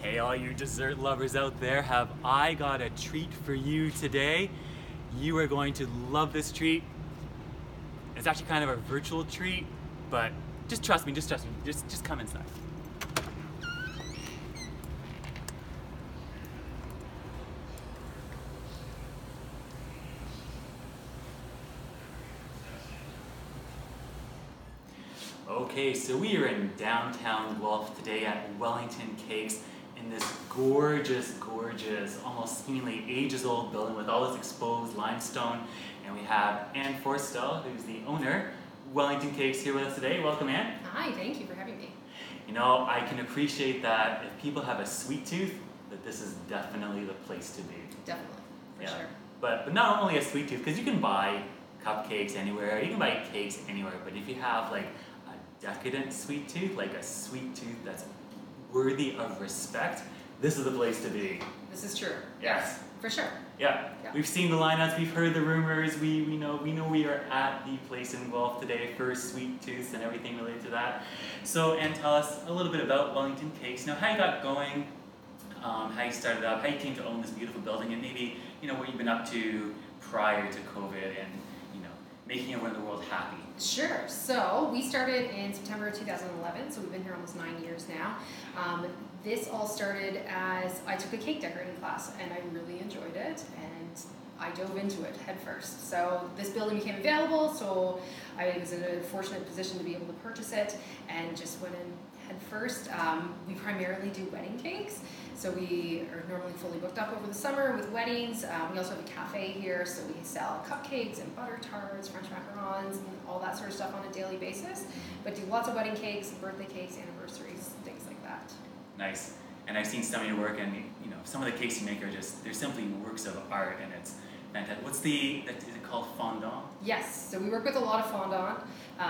Hey, all you dessert lovers out there, have I got a treat for you today? You are going to love this treat. It's actually kind of a virtual treat, but just trust me, just come inside. Okay, so we are in downtown Guelph today at Wellington Cakes in this gorgeous, almost seemingly ages-old building with all this exposed limestone. And we have Anne Forstel, who's the owner, Wellington Cakes, here with us today. Welcome, Anne. Hi, thank you for having me. You know, I can appreciate that if people have a sweet tooth, that this is definitely the place to be. Definitely, for sure. But not only a sweet tooth, because you can buy cupcakes anywhere, you can buy cakes anywhere, but if you have like a decadent sweet tooth, like a sweet tooth that's worthy of respect, this is the place to be. This is true. Yes. For sure. Yeah. We've seen the lineups, we've heard the rumors, we know we are at the place in Guelph today for sweet tooths and everything related to that. So, and tell us a little bit about Wellington Cakes. Now, how you got going, how you started up, how you came to own this beautiful building, and maybe, you know, what you've been up to prior to COVID and, you know, making everyone in the world happy. Sure. So we started in September 2011, so we've been here almost 9 years now. This all started as I took a cake decorating class and I really enjoyed it and I dove into it head first. So this building became available, so I was in a fortunate position to be able to purchase it and just went in head first. We primarily do wedding cakes, so we are normally fully booked up over the summer with weddings. We also have a cafe here, so we sell cupcakes and butter tarts, French macarons, and all that sort of stuff on a daily basis, but do lots of wedding cakes, birthday cakes, anniversaries, things like that. Nice. And I've seen some of your work, and you know, some of the cakes you make are just, they're simply works of art, and it's fantastic. Is it called fondant? Yes, so we work with a lot of fondant.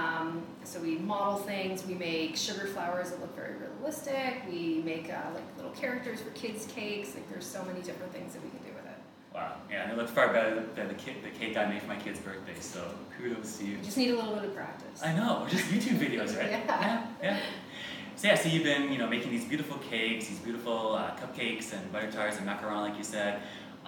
So we model things, we make sugar flowers that look very realistic, we make like little characters for kids' cakes, like there's so many different things that we can do with it. Wow, yeah, and it looks far better than the cake I made for my kid's birthday, so kudos to you. You just need a little bit of practice. I know, or just YouTube videos, right? Yeah. So yeah, so you've been, you know, making these beautiful cakes, these beautiful cupcakes and butter tarts and macaron, like you said,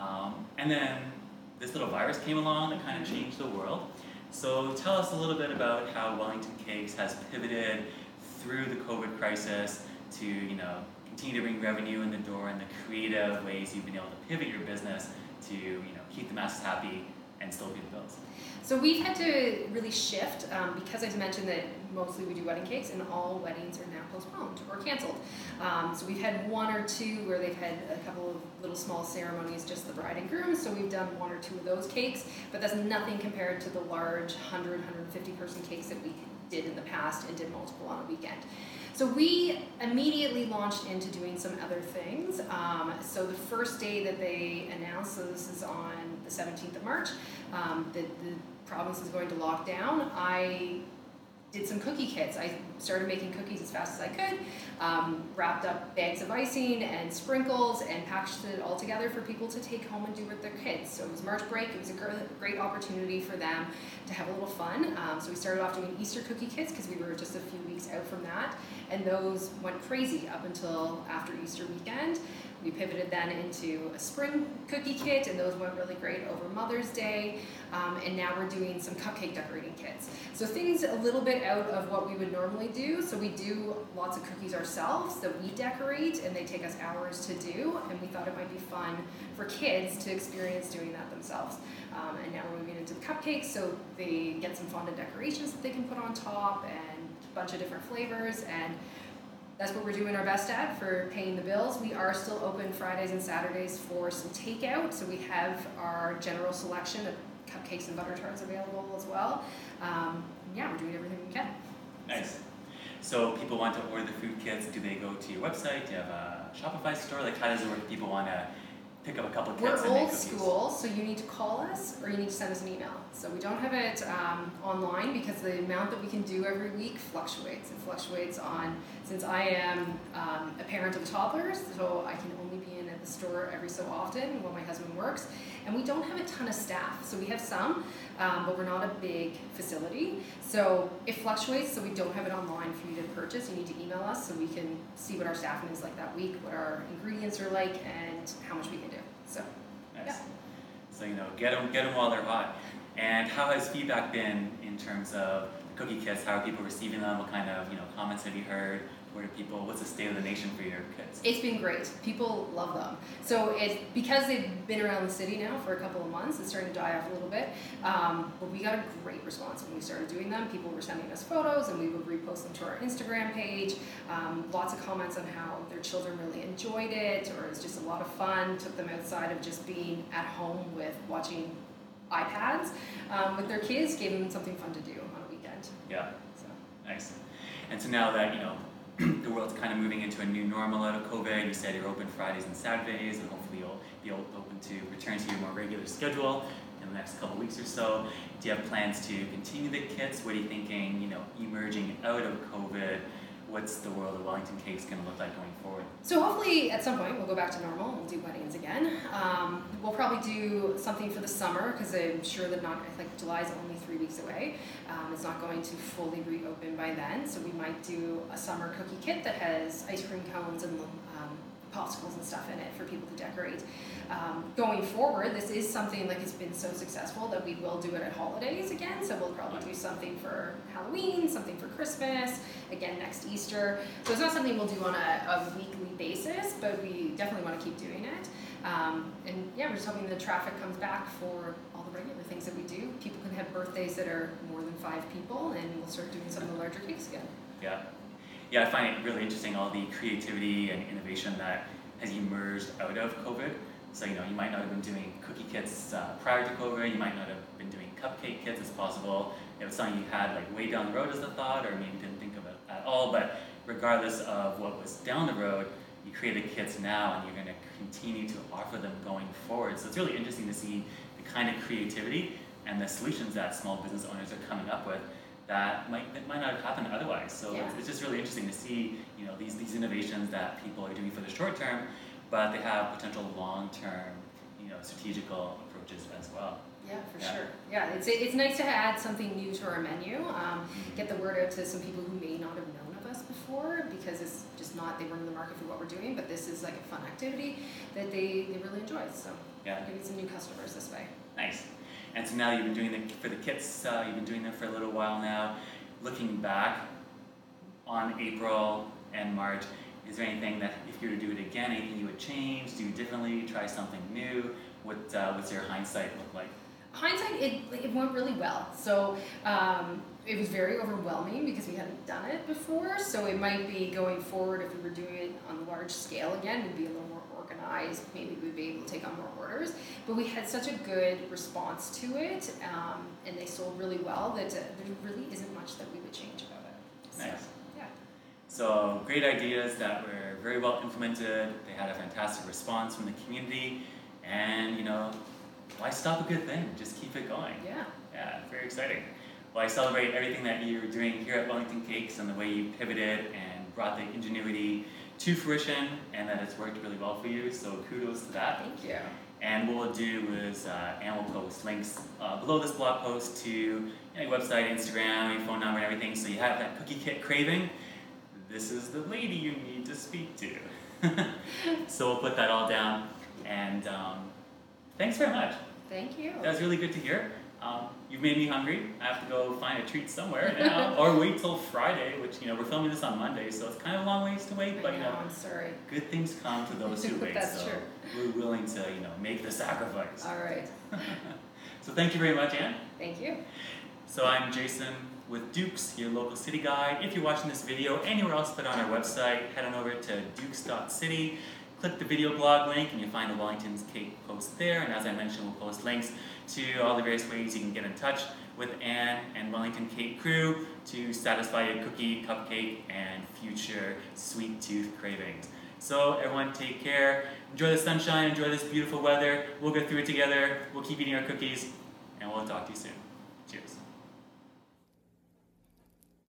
and then this little virus came along that kind of changed the world. So tell us a little bit about how Wellington Cakes has pivoted through the COVID crisis to, you know, continue to bring revenue in the door and the creative ways you've been able to pivot your business to, you know, keep the masses happy and still pay the bills. So we've had to really shift because I mentioned that mostly we do wedding cakes and all weddings are now postponed or canceled. So we've had one or two where they've had a couple of little small ceremonies, just the bride and groom, so we've done one or two of those cakes, but that's nothing compared to the large 150 person cakes that we did in the past and did multiple on a weekend. So we immediately launched into doing some other things. So the first day that they announced, so this is on the 17th of March, that the province is going to lock down, I did some cookie kits. I started making cookies as fast as I could, wrapped up bags of icing and sprinkles and packaged it all together for people to take home and do with their kids. So it was March break, it was a great opportunity for them to have a little fun. So we started off doing Easter cookie kits because we were just a few weeks out from that, and those went crazy up until after Easter weekend. We pivoted then into a spring cookie kit, and those went really great over Mother's Day. And now we're doing some cupcake decorating kits. So things a little bit out of what we would normally do. So we do lots of cookies ourselves that we decorate, and they take us hours to do. And we thought it might be fun for kids to experience doing that themselves. And now we're moving into the cupcakes, so they get some fondant decorations that they can put on top and a bunch of different flavors. And that's what we're doing our best at for paying the bills. We are still open Fridays and Saturdays for some takeout, so we have our general selection of cupcakes and butter tarts available as well. Yeah, we're doing everything we can. Nice. So people want to order the food kits, do they go to your website? Do you have a Shopify store? Like, how does it work if people want to pick up a couple of kits We're and make old cookies? school, so you need to call us or you need to send us an email. So we don't have it online because the amount that we can do every week fluctuates. It fluctuates on, since I am a parent of toddlers, so I can only be in at at the store every so often while my husband works. And we don't have a ton of staff. So we have some, but we're not a big facility. So it fluctuates, so we don't have it online for you to purchase. You need to email us so we can see what our staffing is like that week, what our ingredients are like, and how much we can do. So, Nice. yeah. So, get them while they're hot. And how has feedback been in terms of the cookie kits? How are people receiving them? What kind of, comments have you heard? What's the state of the nation for your kits? It's been great. People love them. So because they've been around the city now for a couple of months, it's starting to die off a little bit. But we got a great response when we started doing them. People were sending us photos, and we would repost them to our Instagram page. Lots of comments on how their children really enjoyed it, or it's just a lot of fun. Took them outside of just being at home with watching iPads with their kids. Gave them something fun to do on a weekend. Yeah. So. Nice. And so now that the world's kind of moving into a new normal out of COVID. You said you're open Fridays and Saturdays, and hopefully you'll be open to return to your more regular schedule in the next couple of weeks or so. Do you have plans to continue the kits? What are you thinking, emerging out of COVID? What's the world of Wellington Cakes going to look like going forward? So hopefully at some point we'll go back to normal and we'll do weddings again. We'll probably do something for the summer because I'm sure that July is only 3 weeks away. It's not going to fully reopen by then, so we might do a summer cookie kit that has ice cream cones and popsicles and stuff in it for people to decorate. Going forward, this is something like it's been so successful that we will do it at holidays again, so we'll probably do something for Halloween, something for Christmas, again next Easter. So it's not something we'll do on a weekly basis, but we definitely want to keep doing it. And yeah, we're just hoping the traffic comes back for all the regular things that we do. People can have birthdays that are more than 5 people, and we'll start doing some of the larger cakes again. Yeah, I find it really interesting, all the creativity and innovation that has emerged out of COVID. So, you might not have been doing cookie kits prior to COVID, you might not have been doing cupcake kits as possible. It was something you had way down the road as a thought, or maybe didn't think of it at all, but regardless of what was down the road, you created kits now and you're going to continue to offer them going forward. So it's really interesting to see the kind of creativity and the solutions that small business owners are coming up with that might not have happened otherwise. So yeah. it's just really interesting to see, these innovations that people are doing for the short term, but they have potential long-term, strategical approaches as well. Yeah, for sure. Yeah, it's nice to add something new to our menu, get the word out to some people who may not have known of us before, because it's just they weren't in the market for what we're doing, but this is like a fun activity that they really enjoy. So getting some new customers this way. Nice. And so now you've been doing for the kits, you've been doing them for a little while now. Looking back on April and March, is there anything that if you were to do it again, anything you would change, do differently, try something new? What's your hindsight look like? Hindsight, it went really well. So it was very overwhelming because we hadn't done it before. So it might be going forward, if we were doing it on a large scale again, we'd be a little more organized. Maybe we'd be able to take on more orders. But we had such a good response to it, and they sold really well that there really isn't much that we would change about it. So, nice. Yeah. So great ideas that were very well implemented. They had a fantastic response from the community, and why stop a good thing? Just keep it going. Yeah. Yeah, very exciting. Well, I celebrate everything that you're doing here at Wellington Cakes and the way you pivoted and brought the ingenuity to fruition, and that it's worked really well for you. So kudos to that. Thank you. And what we'll do is, Anne will post links below this blog post to your website, Instagram, your phone number, and everything. So you have that cookie kit craving. This is the lady you need to speak to. So we'll put that all down. And thanks very much. Thank you. That was really good to hear. You've made me hungry. I have to go find a treat somewhere now, or wait till Friday, which we're filming this on Monday, so it's kind of a long ways to wait. But I'm sorry. Good things come to those who wait. That's so true. We're willing to make the sacrifice. All right. So thank you very much, Anne. Thank you. So I'm Jason with Dukes, your local city guide. If you're watching this video anywhere else but on our website, head on over to dukes.city. Click the video blog link and you'll find the Wellington's Cake post there. And as I mentioned, we'll post links to all the various ways you can get in touch with Anne and Wellington Cake crew to satisfy your cookie, cupcake, and future sweet tooth cravings. So everyone take care. Enjoy the sunshine, enjoy this beautiful weather. We'll get through it together. We'll keep eating our cookies, and we'll talk to you soon. Cheers.